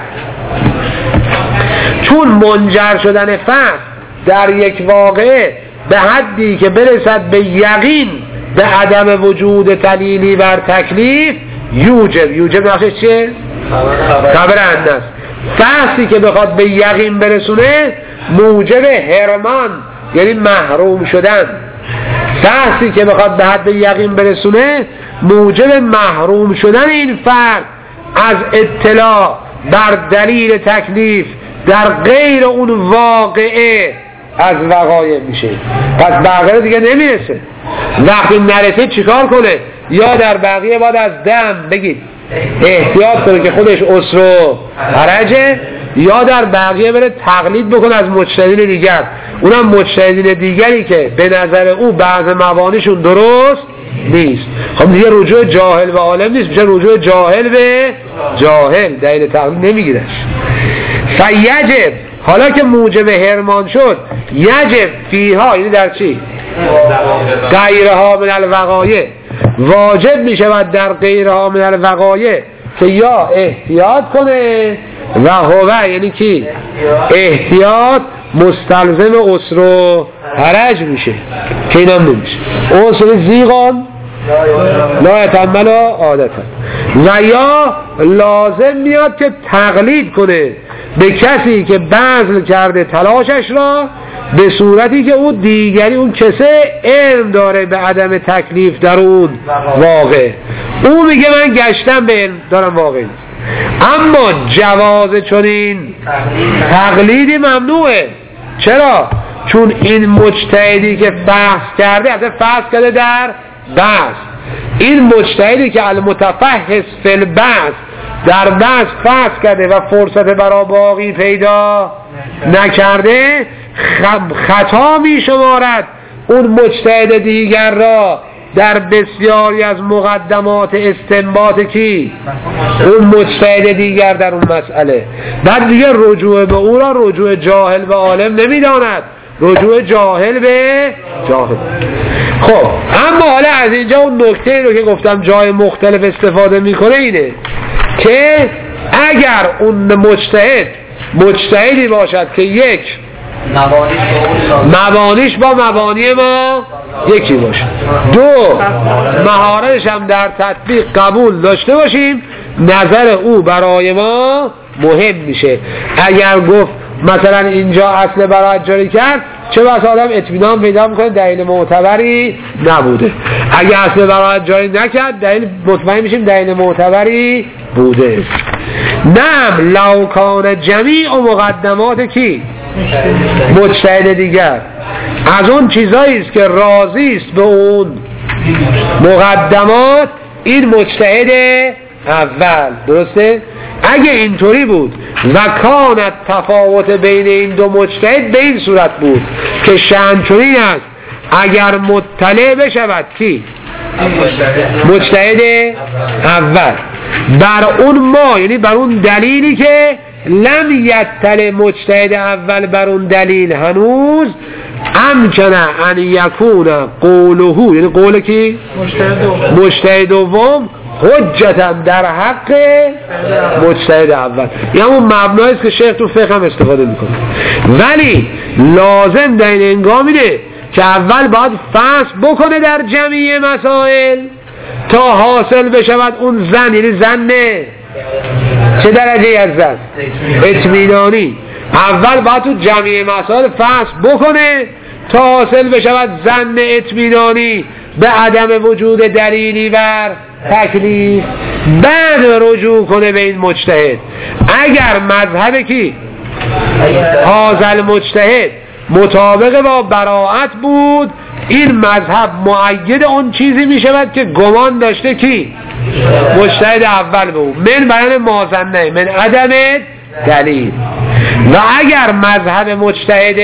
چون منجر شدن فحص در یک واقع به حدی که برسد به یقین به عدم وجود دلیلی بر تکلیف، یوجب. یوجب نقشش چیه؟ خبر اندست. فحصی که بخواد به یقین برسونه موجب حرمان، یعنی محروم شدن. فحصی که بخواد به حد یقین برسونه موجب محروم شدن این فرد از اطلاع بر دلیل تکلیف در غیر اون واقعه از وقایع میشه. پس بقیه دیگه نمیرسه. وقتی نرسه چیکار کنه؟ یا در بقیه باید از دم بگید احتیاط کنه که خودش اسر و حرجه، یا در بقیه بره تقلید بکنه از مجتهدین دیگر، اونم مجتهدین دیگری که به نظر او بعض موانعشون درست نیست. خب دیگه رجوع جاهل و عالم نیست، میشه رجوع جاهل به جاهل، دلیل تقلید نمیگیرش. فیجب، حالا که موجب حرمان شد، یجب فیها، یعنی در چی؟ غیرها من الوقایع، واجب می شود در غیرها من الوقایع که یا احتیاط کنه و هو، یعنی کی؟ احتیاط مستلزم اسر و حرج میشه که اینم نمیشه. اسر زیغان لا یتحمل عادتا، و یا لازم میاد که تقلید کنه به کسی که بذل کرده تلاشش را به صورتی که اون دیگری اون کسه علم داره به عدم تکلیف در اون واقع. اون میگه من گشتم به علم دارم واقع نیست، اما جواز چنین تقلیدی ممنوعه. چرا؟ چون این مجتهدی که بحث کرده اصلا بحث کرده در بحث، این مجتهدی که المتفحص فی البحث در بحث بحث کرده و فرصت برای باقی پیدا نکرده، خطا می شمارد اون مجتهد دیگر را در بسیاری از مقدمات استنباط کی؟ اون مجتهد دیگر در اون مسئله. بعد دیگه رجوع به او را رجوع جاهل به عالم نمیداند، رجوع جاهل به جاهل. خب اما حالا از اینجا اون نکته رو که گفتم جای مختلف استفاده میکنه اینه که اگر اون مجتهد مجتهدی باشد که یک مبانیش با مبانی ما یکی باشه، دو مهارتش هم در تطبیق قبول داشته باشیم، نظر او برای ما مهم میشه. اگر گفت مثلا اینجا اصل برای جاری کرد، چه بس آدم اطمینان پیدا میکنه دلیل معتبری نبوده. اگر اصل برای جاری نکرد، دلیل مطمئن میشیم دلیل معتبری بوده. نعم لو کان جمیع و مقدمات کی؟ مجتهد دیگر از اون چیزایی است که راضی است به اون مقدمات این مجتهد اول. درسته؟ اگه اینطوری بود و کانت تفاوت بین این دو مجتهد به این صورت بود که شأن چنین است اگر مطلع بشود کی؟ مجتهد اول بر اون ما، یعنی بر اون دلیلی که لم یطلع مجتهد اول بر اون دلیل هنوز، امکنه ان یکون قوله، یعنی قول کی؟ مجتهد دوم حجتا در حق مجتهد اول. یعنی اون مبنایی است که شیخ تو فقه هم استفاده میکنه. ولی لازم در این انگام اینه که اول باید فصل بکنه در جمعی مسائل تا حاصل بشود اون زن، یعنی زن چه درجه از زن؟ اطمینانی. اول باید تو جمعی مسائل فصل بکنه تا حاصل بشود زن اطمینانی به عدم وجود دلیلی بر تکلیف، بعد رجوع کنه به این مجتهد. اگر مذهب کی؟ هازل مجتهد مطابق با براءت بود، این مذهب مؤید اون چیزی می شود که گمان داشته کی؟ مجتهد اول به او، من بیان مازنه من عدم دلیل. و اگر مذهب مجتهد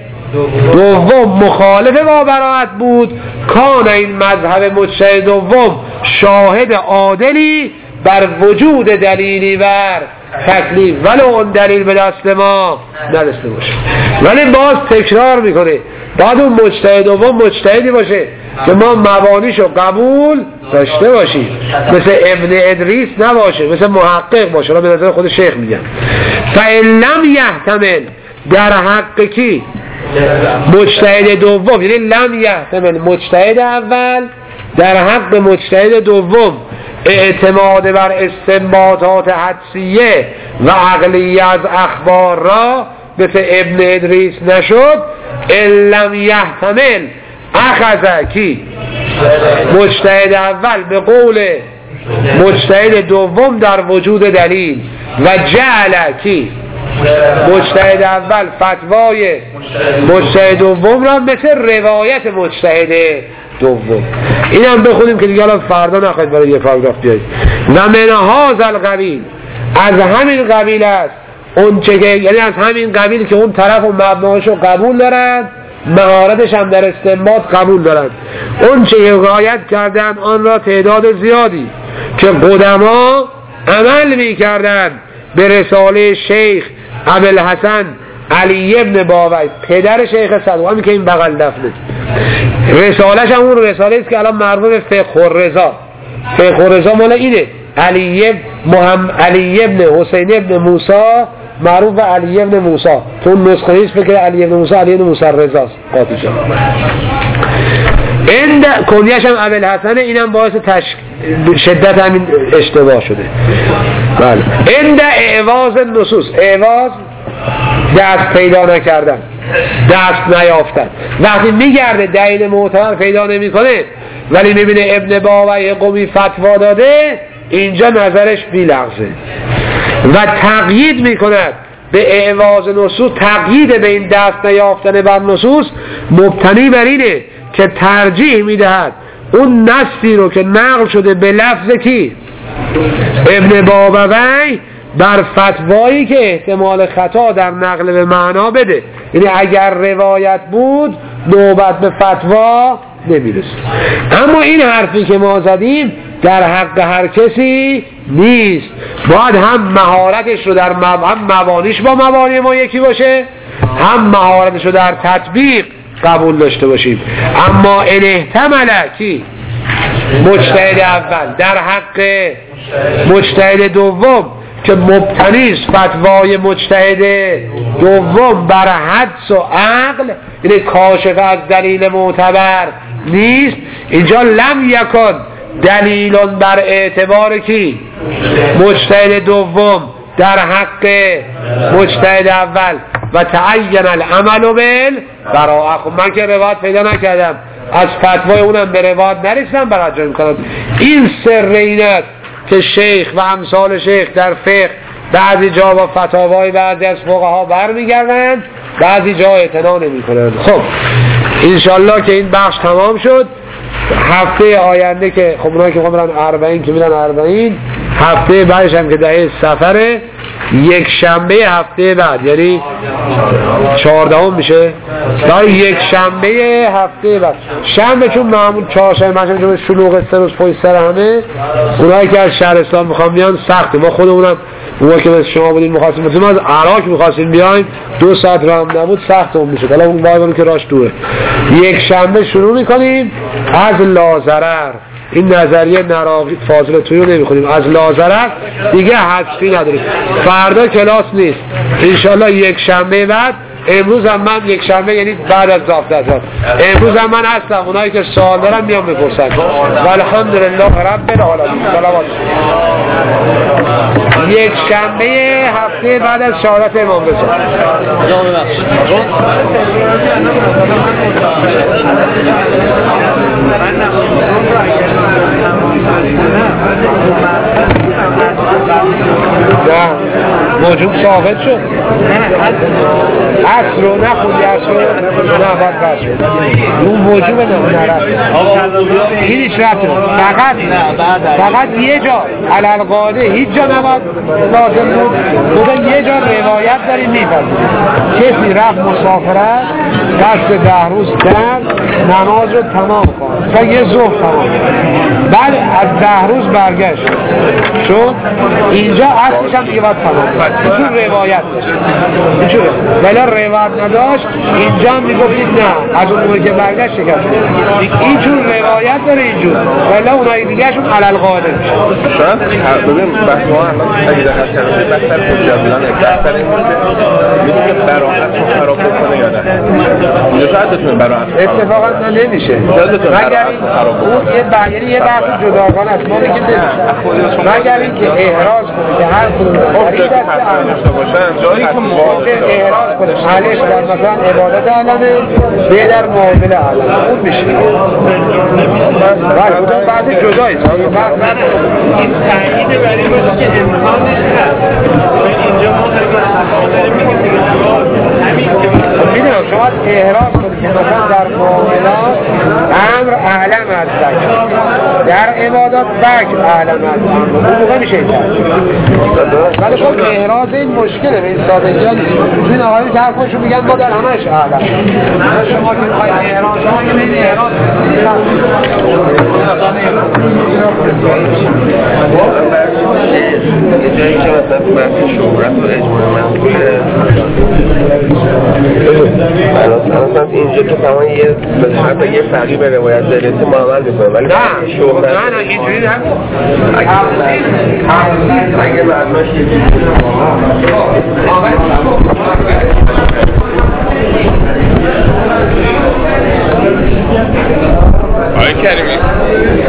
دوم مخالف با براءت بود، کان این مذهب مجتهد دوم شاهد عادلی بر وجود دلیلی بر تکلیف، ولو اون دلیل به دست ما نرسیده باشه. ولی باز تکرار میکنه باید اون مجتهد دوم مجتهدی باشه که ما مبانیشو قبول داشته باشیم، مثل ابن ادریس نباشه، مثل محقق باشه. را به نظر خود شیخ میگن فإن لم یحتمل در حق کی؟ مجتهد دوم، یعنی لم یحتمل مجتهد اول در حق مجتهد دوم اعتماد بر استنباطات حدسیه و عقلیه از اخبار را مثل ابن ادریس نشد، ان لم یحتمل اخذ کی؟ مجتهد اول به قول مجتهد دوم در وجود دلیل و جعل کی؟ مجتهد اول فتوای مجتهد دوم را مثل روایت مجتهد دوم. این هم بخونیم که دیگه الان فردا نخواهید برای یه پاراگراف بیایید. و من هذا القبیل، از همین قبیل است اون چه که، یعنی از همین قبیل که اون طرف و مبناشو قبول دارند، مهارتش هم در استنباط قبول دارند، اون چه که رعایت کردن آن را تعداد زیادی که قدما عمل می کردن به رساله شیخ ابوالحسن علی ابن باوی پدر شیخ صدوق، همین که این بغل دفنه، رسالهش هم اون رساله است که الان مربوط به فقه الرضا. فقه الرضا مال اینه، علی ابن محمد علی ابن حسین ابن موسی معروف به علی ابن موسی. تو اون نسخه ایش فکر علی ابن موسی علی ابن موسی رضاست قاطی شد. این کنیش هم ابوالحسن، اینم باعث تش... شدت همین اشتباه شده. بله. این اعواز نصوص، اعواز دست پیدا نکردن، دست نیافتن. وقتی میگرده دلیل معتبر پیدا نمیکنه ولی میبینه ابن باوی قمی فتوا داده، اینجا نظرش بیلغزه. و تقیید میکند به اعواز نصوص، تقیید به این دست نیافتن بر نصوص مبتنی بر اینه که ترجیح میدهد اون نصی رو که نقل شده به لفظ کی؟ ابن بابوی بر فتوایی که احتمال خطا در نقل به معنا بده. یعنی اگر روایت بود نوبت به فتوا نمیرسه. اما این حرفی که ما زدیم در حق هر کسی نیست. باید هم مهارتش رو در مب... هم مبانیش با مبانی ما یکی باشه، هم مهارتش رو در تطبیق قبول داشته باشیم. اما ان احتمل کی؟ مجتهد اول در حق مجتهد دوم که مبتنیست فتوای مجتهد دوم بر حدس و عقل، یعنی کاشف از دلیل معتبر نیست. اینجا لم یکن دلیلون بر اعتبار کی؟ مجتهد دوم در حق مجتهد اول و تعین العمل بال براءه. خب من که روایت پیدا نکردم، از فتوای اونم به روایت نرسیدم برای جا میکنم. این سر این است که شیخ و امثال شیخ در فقه بعضی جا با فتاوای بعضی از فقها برمیگردند، بعضی جا اعتنا نمیکنند. خب انشالله که این بخش تمام شد. هفته آینده که خب اونایی که میرن اربعین که میرن اربعین، هفته بعدش هم که دهه سفره، یک شنبه هفته بعد یعنی چهاردهم میشه، تا یک شنبه هفته بعد. شنبه چون معمول چهارشنبه مثلا شلوغ سه روز پشت سر همه، اونایی که از شهرستان میخوام بیان سخته. ما خودمونم اونایی که مثل شما بودین میخواستیم، مثل ما از عراق میخواستیم بیایم، دو ساعت راه هم نبود، سخت اون میشه. حالا اون باید که راش دوره. یک شنبه شروع میکنیم از لازرر. این نظریه نراقی فاضل توی رو نمیخونیم، از لازرر دیگه حذفی نداریم. فردا کلاس نیست انشالله. یک شنبه بعد، امروز هم من یک شنبه یعنی بعد از ضابطه، امروز هم من هستم. اونایی که سوال دارن میام بپرسن. والحمدلله رب العالمین. یک شنبه هفته بعد از شهادت امام رضا. نه موجود ثابت شد. اصل رو نخوندی، اصل رو نه باید بس شد. اون موجود نه نرفت. این هیچ رفت فقط فقط یه جا علالقاده هیچ جا نباید لازم بود. بودن یه جا روایت داریم میفرد کسی رفت مسافرت دست ده روز کرد نماز رو تمام کن تا یه ظهر تمام، بعد از ده روز برگشت شد. اینجا اصلش هم دیگه باید تمام اینجور روایت داشت اینجوره، ولی روایت نداشت. اینجا هم میگفتید نه از اون موقع که برگشت شکست. اینجور روایت داره اینجور، ولی اونایی دیگه شون علالقاعده میشه. شاید ببین بحث ما الان اگه دقت کنید بحث حجت بودن بحث این بود که میگه که براحت رو خراب بکنه یا نه. اینجا شاید بتونه براحت اتفاقا نه نمیشه، مگر اون یه بیانی یه بحث جداگانه است. ما میگیم نمیشه مگر اینکه احراز کنه که هر کدوم خرید داشته باشن جایی که موافق احراز کنه علش در مثلا عبادت علمه به در معامله علمه اون میشه. بله اون بعض جدایی است. این تأیید برای باشه که امکانش هست. اینجا ما داریم میدونم شما احراز کنید که مثلا در معاملات امر اعلم از ذکر، در عبادات ذکر اعلم از امر، اون موقع میشه این تأیید. ولی خب احراز این مشکله به این سادگی ها نیست. این آقایی که حرفشون میگن ما در همهش اعلم. شما که میخواید احراز شما که بین احراز یه جایی که مثلا بحث شهرت و اجماع منقوله مثلا اینجا که تمام یه حتی یه فقیه به روایت دلیتی معامل میکنه ولی نه نه نه اینجوری نه. اگه معناش یکی آقای کریمی